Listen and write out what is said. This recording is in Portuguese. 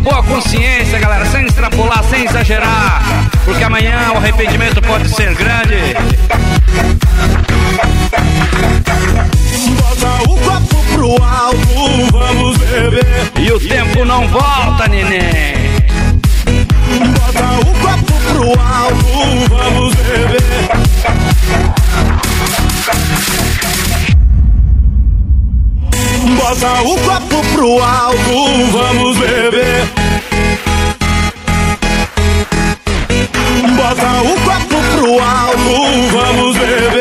boa consciência, galera, sem extrapolar, sem exagerar, porque amanhã o arrependimento pode ser grande. Bota o copo pro alto, vamos beber. E o tempo não volta, neném. Bota o copo pro alto, vamos beber. Bota o copo pro alto, vamos beber. Bota o copo pro alto, vamos beber.